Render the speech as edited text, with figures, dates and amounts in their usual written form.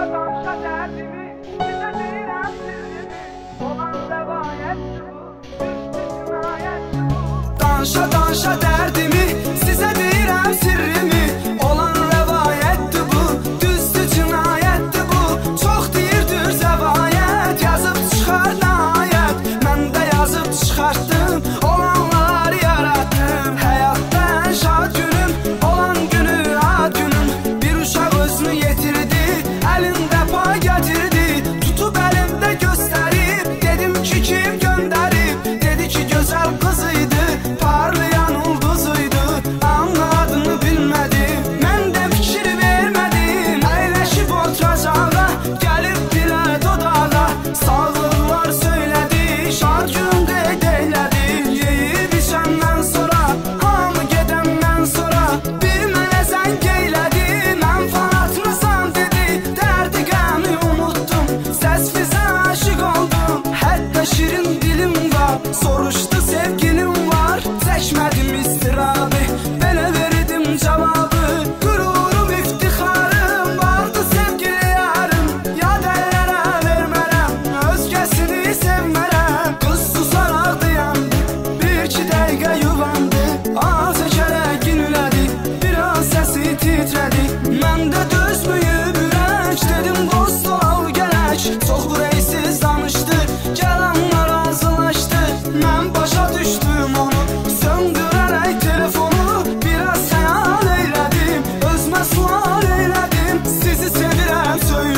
danışa dərdimi, sizə deyirəm sirrimi. Olan rəvayətdir bu, düzdür cinayətdir bu. Danışa danışa dərdimi, sizə deyirəm sirrimi. Olan rəvayətdir bu, düzdür cinayətdir bu. Çox deyirdir zəvayət, yazıb çıxar nəhayət. Mən də yazıb çıxartdım, olanlar yaratdım. Həyatda ən şad günüm, olan günü ad günüm. Bir uşaq özünü yetirdi, əlində pay gətirdi. Tutub əlimdə göstərib, dedim ki kim göndərib. Dedi ki gözəl qız idi, parlayan ulduzuydu. Amma adını bilmədim, mən də fikir vermədim. Əyləşib oturacağa, gəlib dilə dodağa. Sağlıqlar söylədi, şad gün qeyd eylədi. Yeyib içəndən sonra, hamı gedəndən sonra bir mənə zəng eylədi. Mən fanatmısan dedi, dərdi qəmi unutdum. Səs bizə aşiq oldum, hətta şirin dilim var. Soruşdu sevgilim var, çəkmədim istirabı. Belə verdim cavabı, qururum iftixarım. Vardı sevgili yarım, yad əllərə vermərəm. Özgəsini sevmərəm. Qız susaraq dayandı, bir iki dəqiqə yuvandı. Az əkərək inlədi, biraz səsi titrədi. Mən də dözməyib ürək, dedim dost ol gərək. Çox ürəksiz danışdı, gəlanlar razılaşdı. Mən başa düşdüm onu, söndürərək telefonu. Biraz xəyal eylədim, özmə sual eylədim. Sizi sevirəm söylədim.